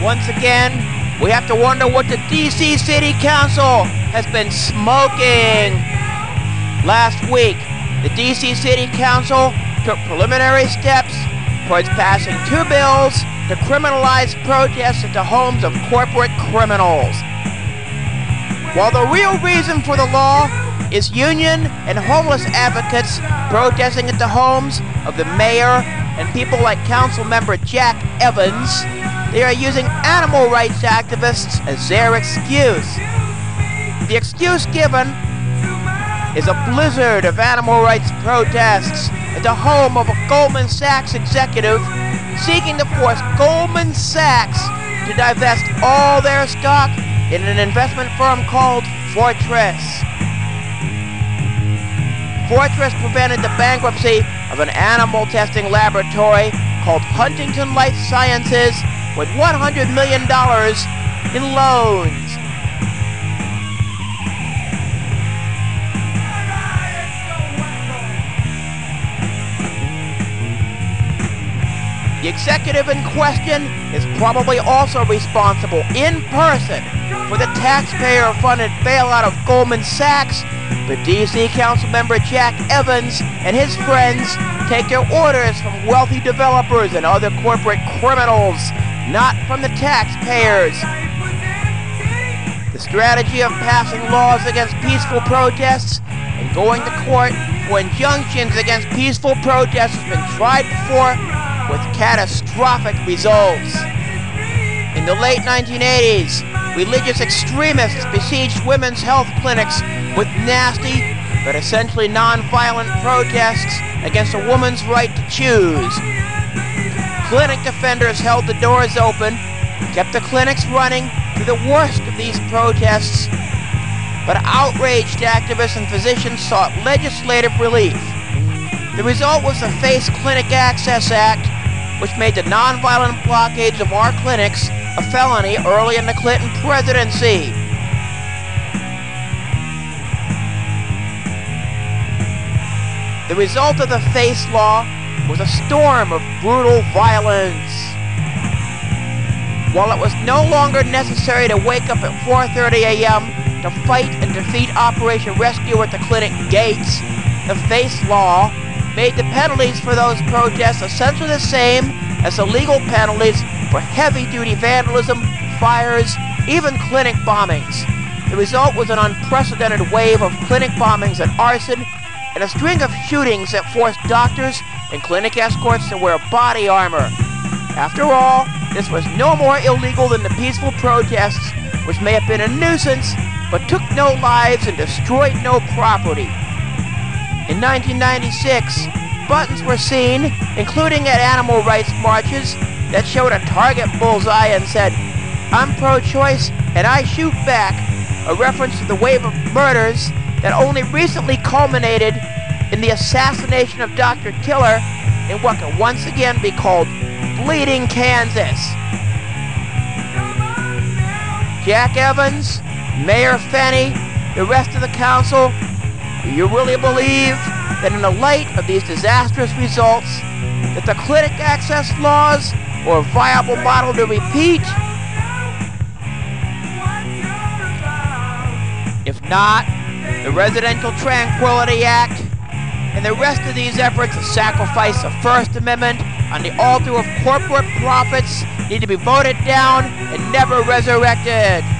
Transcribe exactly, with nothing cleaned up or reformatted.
Once again, we have to wonder what the D C City Council has been smoking. Last week, the D C City Council took preliminary steps towards passing two bills to criminalize protests at the homes of corporate criminals. While the real reason for the law is union and homeless advocates protesting at the homes of the mayor and people like Council Member Jack Evans, they are using animal rights activists as their excuse. The excuse given is a blizzard of animal rights protests at the home of a Goldman Sachs executive seeking to force Goldman Sachs to divest all their stock in an investment firm called Fortress. Fortress prevented the bankruptcy of an animal testing laboratory called Huntington Life Sciences with one hundred million dollars in loans. The executive in question is probably also responsible in person for the taxpayer-funded bailout of Goldman Sachs. But D C Councilmember Jack Evans and his friends take their orders from wealthy developers and other corporate criminals, not from the taxpayers. The strategy of passing laws against peaceful protests and going to court for injunctions against peaceful protests has been tried before with catastrophic results. In the late nineteen eighties, religious extremists besieged women's health clinics with nasty but essentially non-violent protests against a woman's right to choose. Clinic defenders held the doors open, kept the clinics running through the worst of these protests, but outraged activists and physicians sought legislative relief. The result was the FACE Clinic Access Act, which made the nonviolent blockades of our clinics a felony early in the Clinton presidency. The result of the FACE law was a storm of brutal violence. While it was no longer necessary to wake up at four thirty a m to fight and defeat Operation Rescue at the clinic gates, the FACE law made the penalties for those protests essentially the same as the legal penalties for heavy-duty vandalism, fires, even clinic bombings. The result was an unprecedented wave of clinic bombings and arson, and a string of shootings that forced doctors and clinic escorts to wear body armor. After all, this was no more illegal than the peaceful protests, which may have been a nuisance, but took no lives and destroyed no property. In nineteen ninety-six, buttons were seen, including at animal rights marches, that showed a target bullseye and said, "I'm pro-choice and I shoot back," a reference to the wave of murders that only recently culminated in the assassination of Doctor Killer in what can once again be called Bleeding Kansas. Jack Evans, Mayor Fenney, the rest of the council, do you really believe that in the light of these disastrous results, that the clinic access laws are a viable model to repeat? If not, the Residential Tranquility Act and the rest of these efforts to sacrifice the First Amendment on the altar of corporate profits need to be voted down and never resurrected.